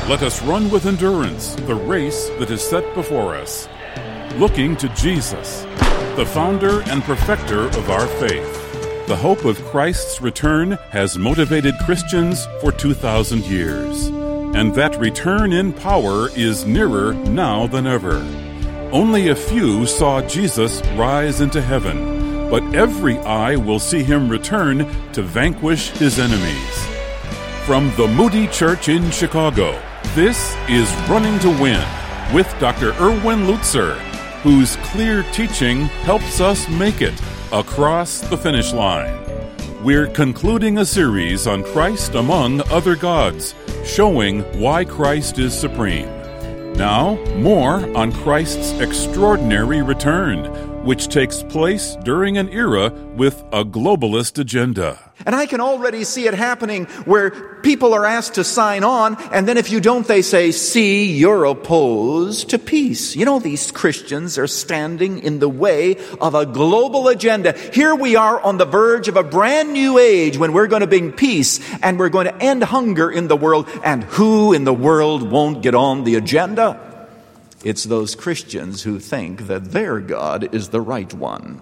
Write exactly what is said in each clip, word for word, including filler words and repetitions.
Let us run with endurance the race that is set before us, looking to Jesus, the founder and perfecter of our faith. The hope of Christ's return has motivated Christians for two thousand years, and that return in power is nearer now than ever. Only a few saw Jesus rise into heaven, but every eye will see him return to vanquish his enemies. From the Moody Church in Chicago, this is Running to Win with Doctor Erwin Lutzer, whose clear teaching helps us make it across the finish line. We're concluding a series on Christ among other gods, showing why Christ is supreme. Now, more on Christ's extraordinary return, which takes place during an era with a globalist agenda. And I can already see it happening where people are asked to sign on, and then if you don't, they say, see, you're opposed to peace. You know, these Christians are standing in the way of a global agenda. Here we are on the verge of a brand new age when we're going to bring peace and we're going to end hunger in the world. And who in the world won't get on the agenda? It's those Christians who think that their God is the right one.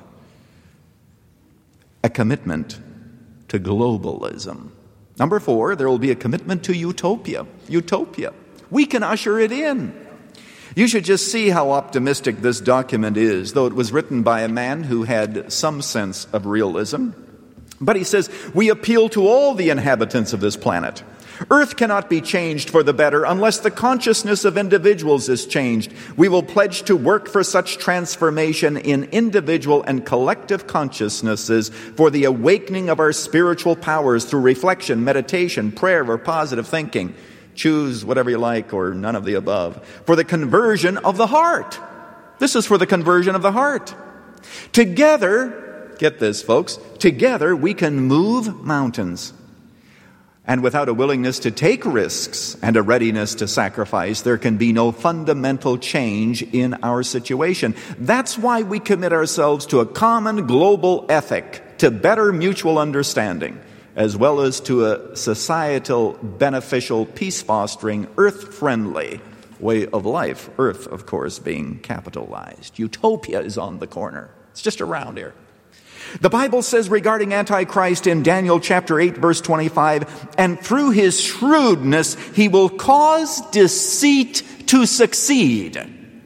A commitment to globalism. Number four, there will be a commitment to utopia. Utopia. We can usher it in. You should just see how optimistic this document is, though it was written by a man who had some sense of realism. But he says, we appeal to all the inhabitants of this planet. Earth cannot be changed for the better unless the consciousness of individuals is changed. We will pledge to work for such transformation in individual and collective consciousnesses for the awakening of our spiritual powers through reflection, meditation, prayer, or positive thinking. Choose whatever you like or none of the above. For the conversion of the heart. This is for the conversion of the heart. Together, get this folks, together we can move mountains. And without a willingness to take risks and a readiness to sacrifice, there can be no fundamental change in our situation. That's why we commit ourselves to a common global ethic, to better mutual understanding, as well as to a societal, beneficial, peace-fostering, earth-friendly way of life. Earth, of course, being capitalized. Utopia is on the corner. It's just around here. The Bible says regarding Antichrist in Daniel chapter eight, verse twenty-five, and through his shrewdness he will cause deceit to succeed.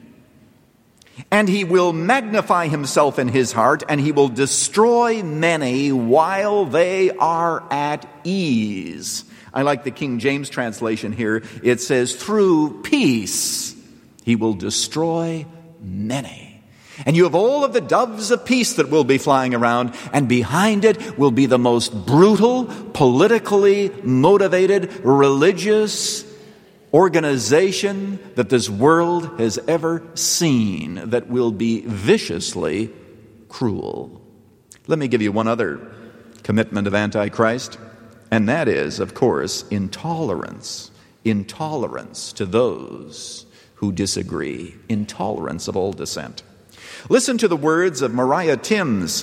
And he will magnify himself in his heart, and he will destroy many while they are at ease. I like the King James translation here. It says, through peace he will destroy many. And you have all of the doves of peace that will be flying around, and behind it will be the most brutal, politically motivated, religious organization that this world has ever seen that will be viciously cruel. Let me give you one other commitment of Antichrist, and that is, of course, intolerance. Intolerance to those who disagree. Intolerance of all dissent. Listen to the words of Mariah Timms.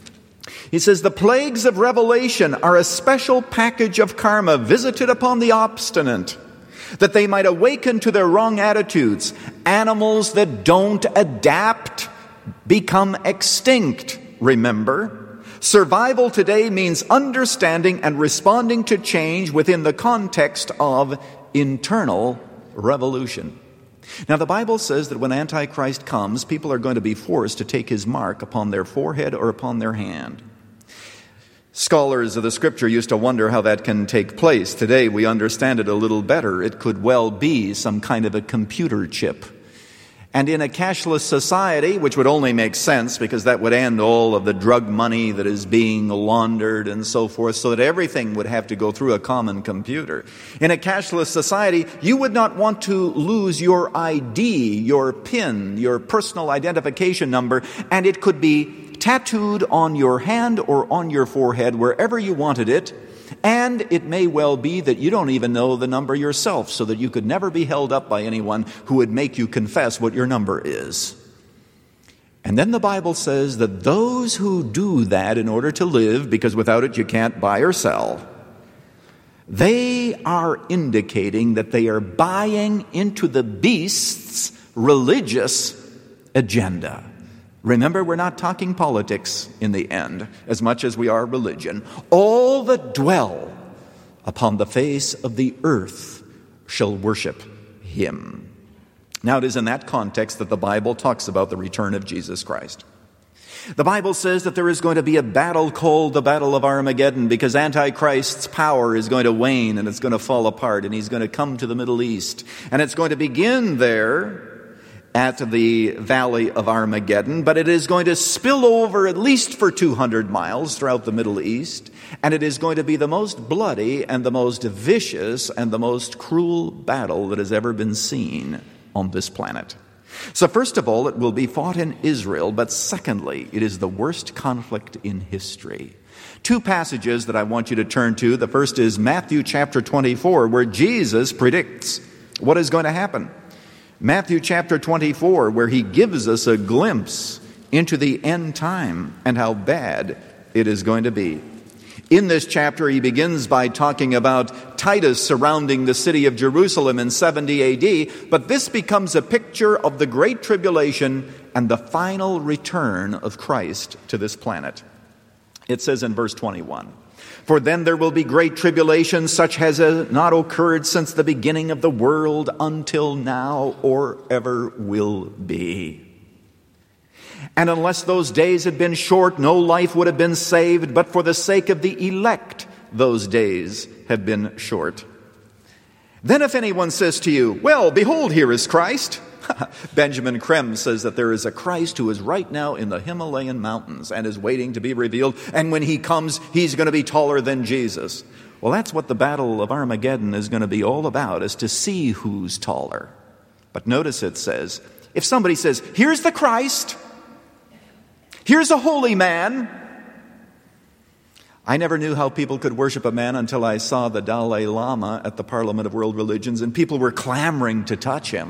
He says, the plagues of Revelation are a special package of karma visited upon the obstinate, that they might awaken to their wrong attitudes. Animals that don't adapt become extinct, remember? Survival today means understanding and responding to change within the context of internal revolution. Now, the Bible says that when Antichrist comes, people are going to be forced to take his mark upon their forehead or upon their hand. Scholars of the Scripture used to wonder how that can take place. Today, we understand it a little better. It could well be some kind of a computer chip. And in a cashless society, which would only make sense because that would end all of the drug money that is being laundered and so forth, so that everything would have to go through a common computer. In a cashless society, you would not want to lose your I D, your PIN, your personal identification number, and it could be tattooed on your hand or on your forehead wherever you wanted it. And it may well be that you don't even know the number yourself, so that you could never be held up by anyone who would make you confess what your number is. And then the Bible says that those who do that in order to live, because without it you can't buy or sell, They are indicating that they are buying into the beast's religious agenda. Remember, we're not talking politics in the end, as much as we are religion. All that dwell upon the face of the earth shall worship him. Now, it is in that context that the Bible talks about the return of Jesus Christ. The Bible says that there is going to be a battle called the Battle of Armageddon, because Antichrist's power is going to wane and it's going to fall apart, and he's going to come to the Middle East. And it's going to begin there at the Valley of Armageddon, but it is going to spill over at least for two hundred miles throughout the Middle East, and it is going to be the most bloody and the most vicious and the most cruel battle that has ever been seen on this planet. So first of all, it will be fought in Israel, but secondly, it is the worst conflict in history. Two passages that I want you to turn to. The first is Matthew chapter twenty-four, where Jesus predicts what is going to happen. Matthew chapter twenty-four, where he gives us a glimpse into the end time and how bad it is going to be. In this chapter, he begins by talking about Titus surrounding the city of Jerusalem in seventy A D, but this becomes a picture of the Great Tribulation and the final return of Christ to this planet. It says in verse twenty-one, "For then there will be great tribulation, such as has not occurred since the beginning of the world until now, or ever will be. And unless those days had been short, no life would have been saved, but for the sake of the elect, those days have been short. Then if anyone says to you, 'Well, behold, here is Christ,'" Benjamin Krem says that there is a Christ who is right now in the Himalayan mountains and is waiting to be revealed, and when he comes, he's going to be taller than Jesus. Well, that's what the Battle of Armageddon is going to be all about, is to see who's taller. But notice it says, if somebody says, "Here's the Christ, here's a holy man." I never knew how people could worship a man until I saw the Dalai Lama at the Parliament of World Religions, and people were clamoring to touch him.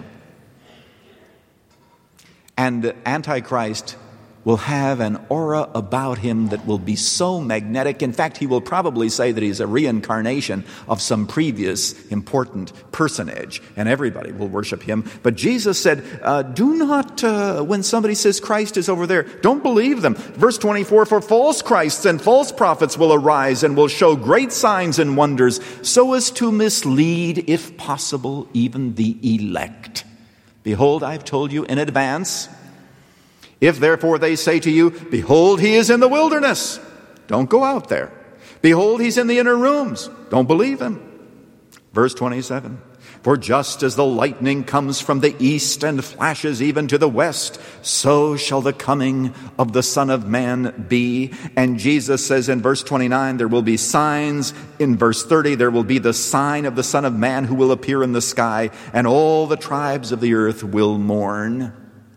And Antichrist will have an aura about him that will be so magnetic. In fact, he will probably say that he's a reincarnation of some previous important personage, and everybody will worship him. But Jesus said, uh, do not, uh, when somebody says Christ is over there, don't believe them. Verse twenty-four, "For false Christs and false prophets will arise and will show great signs and wonders, so as to mislead, if possible, even the elect. Behold, I've told you in advance. If therefore they say to you, 'Behold, he is in the wilderness,' don't go out there. 'Behold, he's in the inner rooms,' don't believe him." Verse twenty-seven, "For just as the lightning comes from the east and flashes even to the west, so shall the coming of the Son of Man be." And Jesus says in verse twenty-nine, there will be signs. In verse thirty, there will be the sign of the Son of Man who will appear in the sky, and all the tribes of the earth will mourn.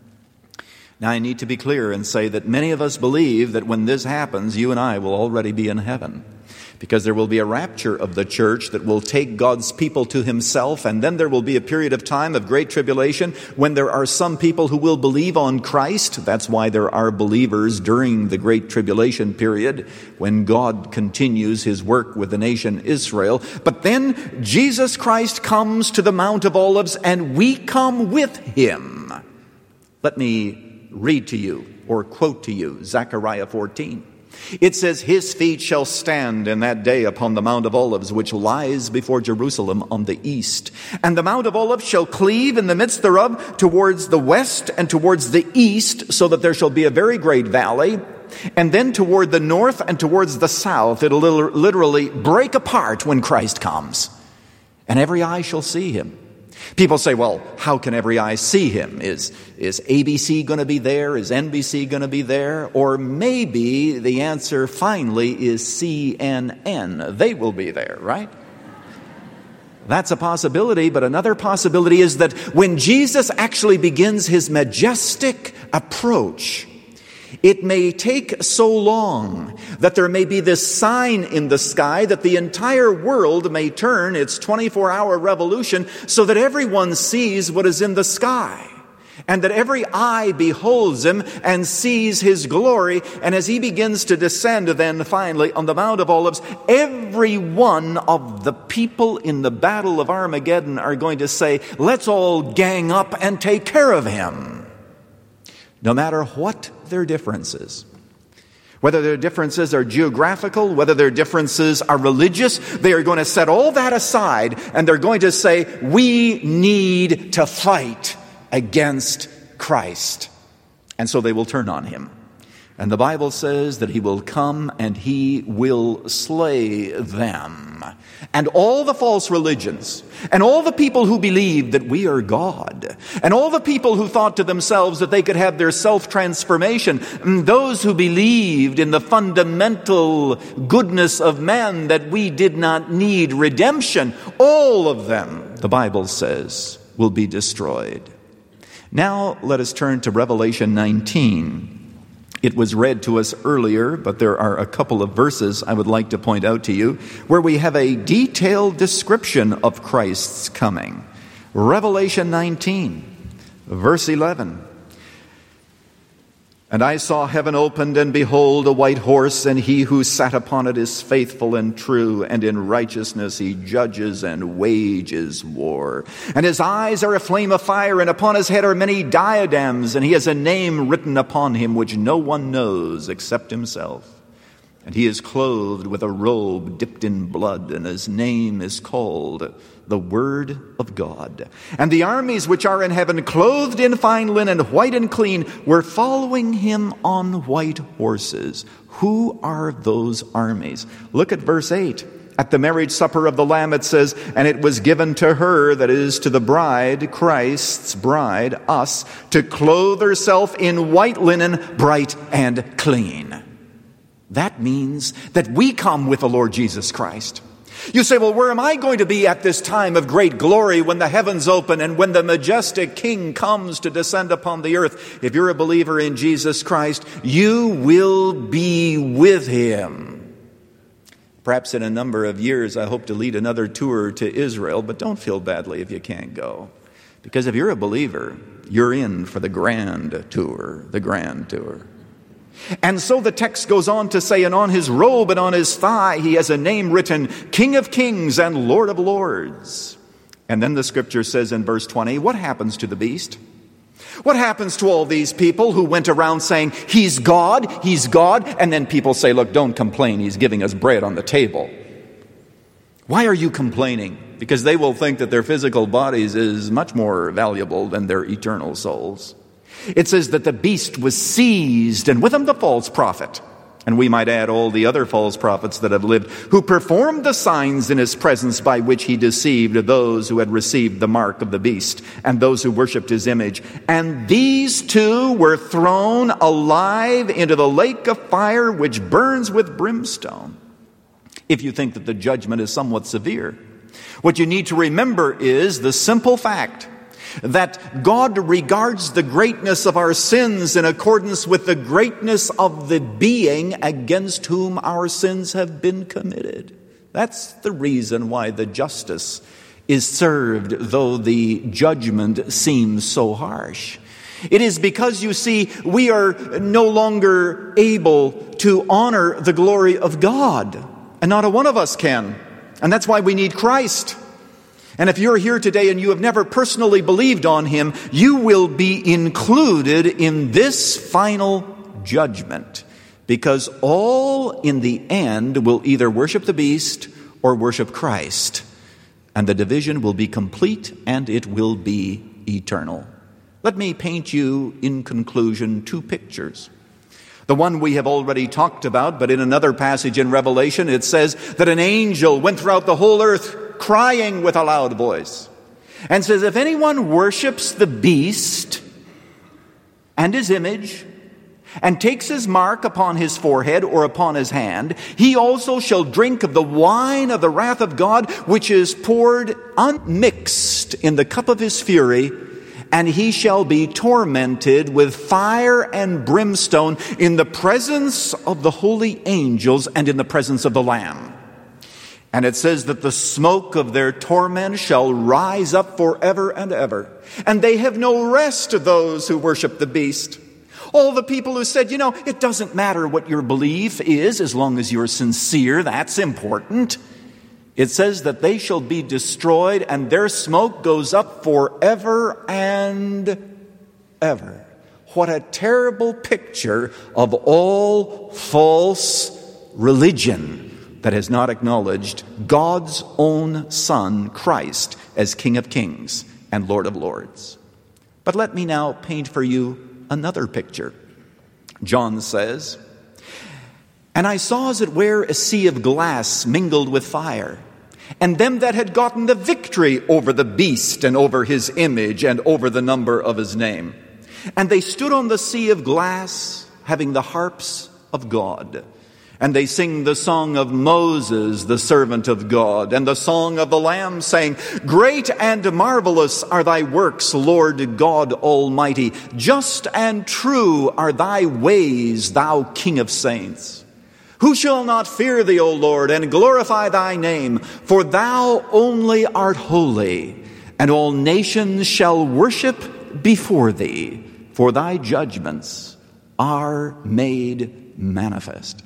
Now, I need to be clear and say that many of us believe that when this happens, you and I will already be in heaven, because there will be a rapture of the church that will take God's people to himself, and then there will be a period of time of great tribulation when there are some people who will believe on Christ. That's why there are believers during the great tribulation period, when God continues his work with the nation Israel. But then Jesus Christ comes to the Mount of Olives, and we come with him. Let me read to you, or quote to you, Zechariah fourteen. It says, "His feet shall stand in that day upon the Mount of Olives, which lies before Jerusalem on the east. And the Mount of Olives shall cleave in the midst thereof towards the west and towards the east, so that there shall be a very great valley. And then toward the north and towards the south, it'll literally break apart when Christ comes. And every eye shall see him." People say, well, how can every eye see him? Is, is A B C going to be there? Is N B C going to be there? Or maybe the answer finally is C N N. They will be there, right? That's a possibility, but another possibility is that when Jesus actually begins his majestic approach, it may take so long that there may be this sign in the sky that the entire world may turn its twenty-four hour revolution so that everyone sees what is in the sky. and that every eye beholds him and sees his glory. And as he begins to descend then finally on the Mount of Olives, every one of the people in the battle of Armageddon are going to say, let's all gang up and take care of him. No matter what their differences. Whether their differences are geographical, whether their differences are religious, they are going to set all that aside and they're going to say, we need to fight against Christ. And so they will turn on him. And the Bible says that he will come and he will slay them. And all the false religions, and all the people who believed that we are God, and all the people who thought to themselves that they could have their self-transformation, and those who believed in the fundamental goodness of man, that we did not need redemption, all of them, the Bible says, will be destroyed. Now let us turn to Revelation nineteen. It was read to us earlier, but there are a couple of verses I would like to point out to you where we have a detailed description of Christ's coming. Revelation nineteen, verse eleven. And I saw heaven opened, and behold, a white horse, and he who sat upon it is faithful and true, and in righteousness he judges and wages war. And his eyes are a flame of fire, and upon his head are many diadems, and he has a name written upon him which no one knows except himself. And he is clothed with a robe dipped in blood, and his name is called the Word of God. And the armies which are in heaven, clothed in fine linen, white and clean, were following him on white horses. Who are those armies? Look at verse eight. At the marriage supper of the Lamb it says, and it was given to her, that is to the bride, Christ's bride, us, to clothe herself in white linen, bright and clean. That means that we come with the Lord Jesus Christ. You say, well, where am I going to be at this time of great glory when the heavens open and when the majestic King comes to descend upon the earth? If you're a believer in Jesus Christ, you will be with him. Perhaps in a number of years, I hope to lead another tour to Israel, but don't feel badly if you can't go. Because if you're a believer, you're in for the grand tour, the grand tour. And so the text goes on to say, and on his robe and on his thigh he has a name written, King of Kings and Lord of Lords. And then the scripture says in verse twenty, what happens to the beast? What happens to all these people who went around saying, he's God, he's God, and then people say, look, don't complain, he's giving us bread on the table. Why are you complaining? Because they will think that their physical bodies is much more valuable than their eternal souls. It says that the beast was seized, and with him the false prophet. And we might add all the other false prophets that have lived, who performed the signs in his presence by which he deceived those who had received the mark of the beast and those who worshipped his image. And these two were thrown alive into the lake of fire which burns with brimstone. If you think that the judgment is somewhat severe, what you need to remember is the simple fact that God regards the greatness of our sins in accordance with the greatness of the being against whom our sins have been committed. That's the reason why the justice is served, though the judgment seems so harsh. It is because, you see, we are no longer able to honor the glory of God, and not a one of us can. And that's why we need Christ. And if you're here today and you have never personally believed on him, you will be included in this final judgment. Because all in the end will either worship the beast or worship Christ. And the division will be complete and it will be eternal. Let me paint you, in conclusion, two pictures. The one we have already talked about, but in another passage in Revelation, it says that an angel went throughout the whole earth crying with a loud voice, and says, if anyone worships the beast and his image, and takes his mark upon his forehead or upon his hand, he also shall drink of the wine of the wrath of God, which is poured unmixed in the cup of his fury, and he shall be tormented with fire and brimstone in the presence of the holy angels and in the presence of the Lamb. And it says that the smoke of their torment shall rise up forever and ever. And they have no rest to those who worship the beast. All the people who said, you know, it doesn't matter what your belief is as long as you're sincere, that's important. It says that they shall be destroyed and their smoke goes up forever and ever. What a terrible picture of all false religion that has not acknowledged God's own Son, Christ, as King of Kings and Lord of Lords. But let me now paint for you another picture. John says, "And I saw as it were a sea of glass mingled with fire, and them that had gotten the victory over the beast and over his image and over the number of his name. And they stood on the sea of glass, having the harps of God. And they sing the song of Moses, the servant of God, and the song of the Lamb, saying, Great and marvelous are thy works, Lord God Almighty. Just and true are thy ways, thou King of saints. Who shall not fear thee, O Lord, and glorify thy name? For thou only art holy, and all nations shall worship before thee, for thy judgments are made manifest.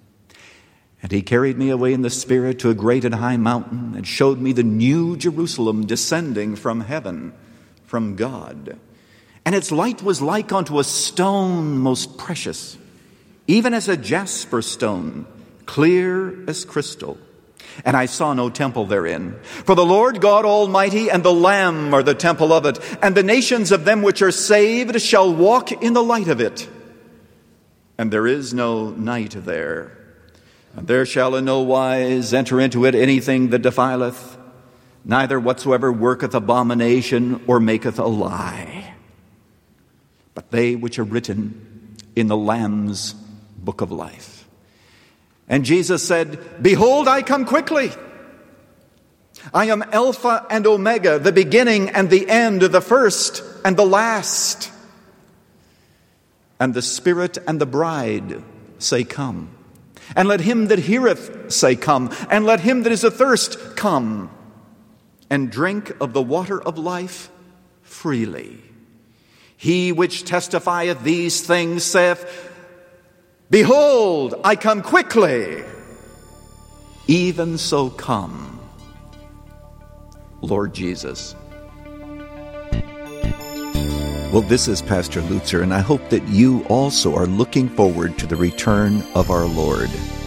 And he carried me away in the Spirit to a great and high mountain, and showed me the new Jerusalem descending from heaven, from God. And its light was like unto a stone most precious, even as a jasper stone, clear as crystal. And I saw no temple therein. For the Lord God Almighty and the Lamb are the temple of it, and the nations of them which are saved shall walk in the light of it. And there is no night there. And there shall in no wise enter into it anything that defileth, neither whatsoever worketh abomination or maketh a lie, but they which are written in the Lamb's book of life. And Jesus said, Behold, I come quickly. I am Alpha and Omega, the beginning and the end, the first and the last. And the Spirit and the bride say, Come. And let him that heareth say, Come. And let him that is athirst come. And drink of the water of life freely. He which testifieth these things saith, Behold, I come quickly. Even so come, Lord Jesus. Well, this is Pastor Lutzer, and I hope that you also are looking forward to the return of our Lord.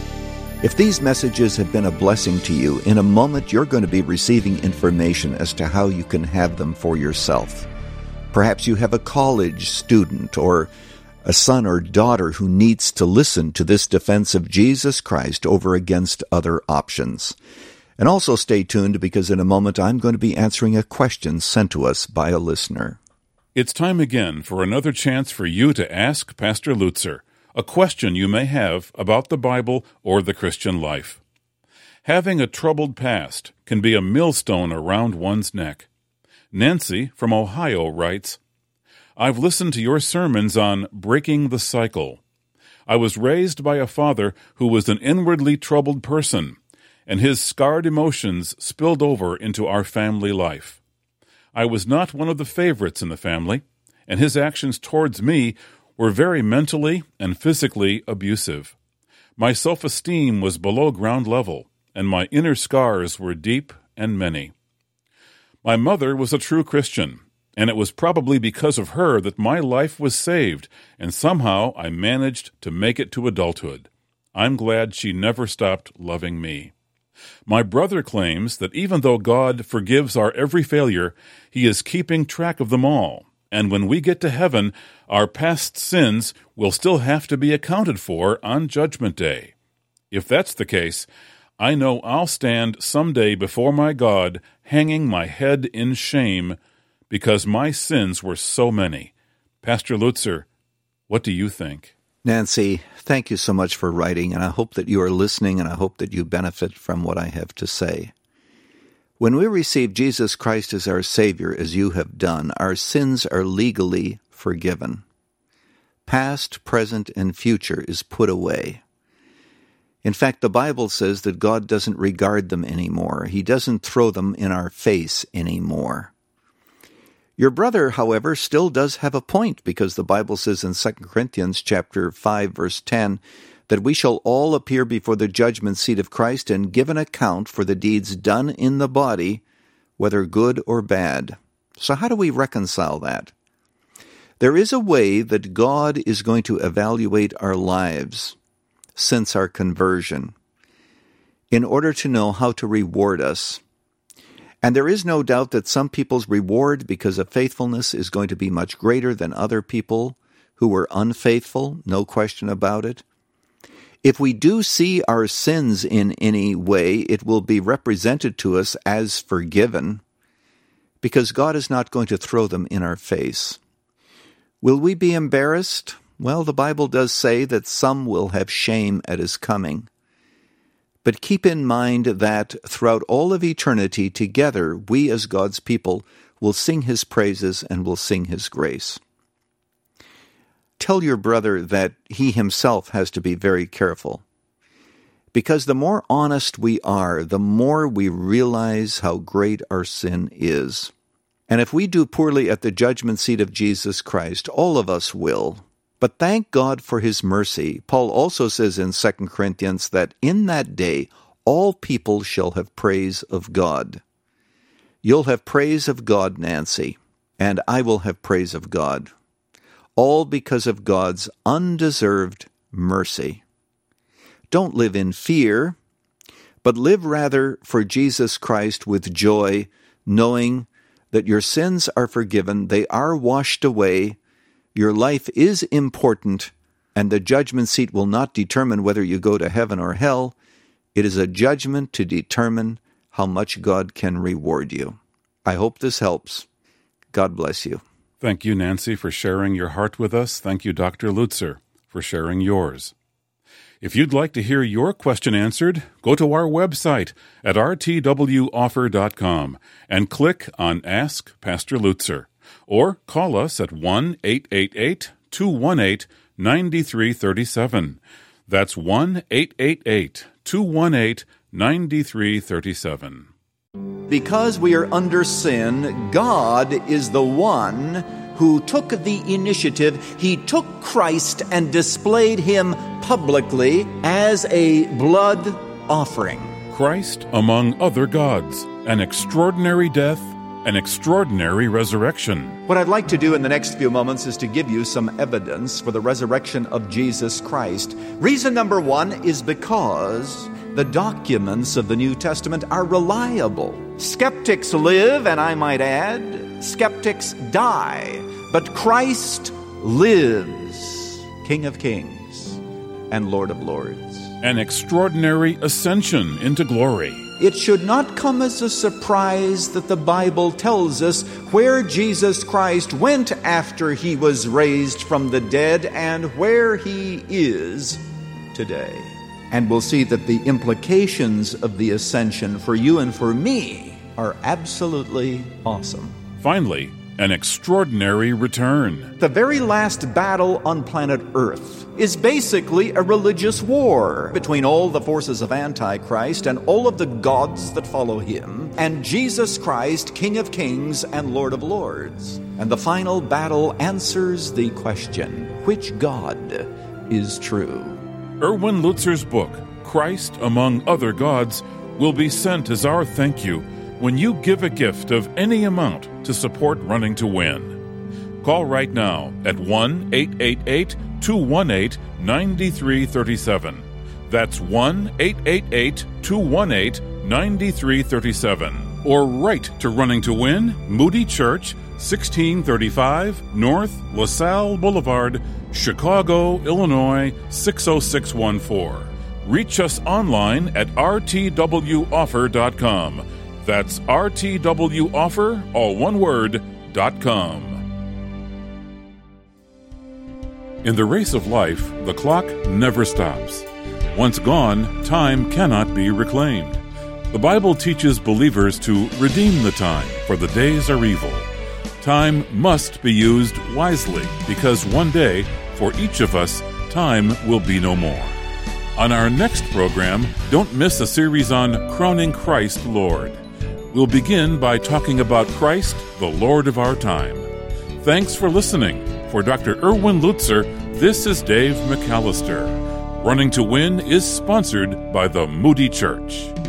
If these messages have been a blessing to you, in a moment you're going to be receiving information as to how you can have them for yourself. Perhaps you have a college student or a son or daughter who needs to listen to this defense of Jesus Christ over against other options. And also stay tuned, because in a moment I'm going to be answering a question sent to us by a listener. It's time again for another chance for you to ask Pastor Lutzer a question you may have about the Bible or the Christian life. Having a troubled past can be a millstone around one's neck. Nancy from Ohio writes, I've listened to your sermons on breaking the cycle. I was raised by a father who was an inwardly troubled person, and his scarred emotions spilled over into our family life. I was not one of the favorites in the family, and his actions towards me were very mentally and physically abusive. My self-esteem was below ground level, and my inner scars were deep and many. My mother was a true Christian, and it was probably because of her that my life was saved, and somehow I managed to make it to adulthood. I'm glad she never stopped loving me. My brother claims that even though God forgives our every failure, He is keeping track of them all, and when we get to heaven, our past sins will still have to be accounted for on Judgment Day. If that's the case, I know I'll stand someday before my God, hanging my head in shame, because my sins were so many. Pastor Lutzer, what do you think? Nancy, thank you so much for writing, and I hope that you are listening, and I hope that you benefit from what I have to say. When we receive Jesus Christ as our Savior, as you have done, our sins are legally forgiven. Past, present, and future is put away. In fact, the Bible says that God doesn't regard them anymore. He doesn't throw them in our face anymore. Your brother, however, still does have a point, because the Bible says in Second Corinthians chapter five, verse ten, that we shall all appear before the judgment seat of Christ and give an account for the deeds done in the body, whether good or bad. So how do we reconcile that? There is a way that God is going to evaluate our lives since our conversion, in order to know how to reward us. And there is no doubt that some people's reward because of faithfulness is going to be much greater than other people who were unfaithful, no question about it. If we do see our sins in any way, it will be represented to us as forgiven, because God is not going to throw them in our face. Will we be embarrassed? Well, the Bible does say that some will have shame at his coming. But keep in mind that throughout all of eternity together, we as God's people will sing his praises and will sing his grace. Tell your brother that he himself has to be very careful, because the more honest we are, the more we realize how great our sin is. And if we do poorly at the judgment seat of Jesus Christ, all of us will. But thank God for his mercy. Paul also says in Second Corinthians that in that day all people shall have praise of God. You'll have praise of God, Nancy, and I will have praise of God. All because of God's undeserved mercy. Don't live in fear, but live rather for Jesus Christ with joy, knowing that your sins are forgiven, they are washed away, your life is important, and the judgment seat will not determine whether you go to heaven or hell. It is a judgment to determine how much God can reward you. I hope this helps. God bless you. Thank you, Nancy, for sharing your heart with us. Thank you, Doctor Lutzer, for sharing yours. If you'd like to hear your question answered, go to our website at r t w offer dot com and click on Ask Pastor Lutzer. Or call us at one eight eight eight, two one eight, nine three three seven. That's one eight eight eight, two one eight, nine three three seven. Because we are under sin, God is the one who took the initiative. He took Christ and displayed him publicly as a blood offering. Christ among other gods, an extraordinary death, an extraordinary resurrection. What I'd like to do in the next few moments is to give you some evidence for the resurrection of Jesus Christ. Reason number one is because the documents of the New Testament are reliable. Skeptics live, and I might add, skeptics die. But Christ lives, King of Kings and Lord of Lords. An extraordinary ascension into glory. It should not come as a surprise that the Bible tells us where Jesus Christ went after he was raised from the dead and where he is today. And we'll see that the implications of the ascension for you and for me are absolutely awesome. Finally, an extraordinary return. The very last battle on planet Earth is basically a religious war between all the forces of Antichrist and all of the gods that follow him, and Jesus Christ, King of Kings and Lord of Lords. And the final battle answers the question, which God is true? Erwin Lutzer's book, Christ Among Other Gods, will be sent as our thank you when you give a gift of any amount to support Running to Win. Call right now at one eight eight eight, two one eight, nine three three seven. That's one eight eight eight, two one eight, nine three three seven. Or write to Running to Win, Moody Church, sixteen thirty-five North LaSalle Boulevard, Chicago, Illinois, six oh six one four. Reach us online at r t w offer dot com. That's r t w offer, all one word, dot com. In the race of life, the clock never stops. Once gone, time cannot be reclaimed. The Bible teaches believers to redeem the time, for the days are evil. Time must be used wisely, because one day, for each of us, time will be no more. On our next program, don't miss a series on Crowning Christ Lord. We'll begin by talking about Christ, the Lord of our time. Thanks for listening. For Doctor Erwin Lutzer, this is Dave McAllister. Running to Win is sponsored by the Moody Church.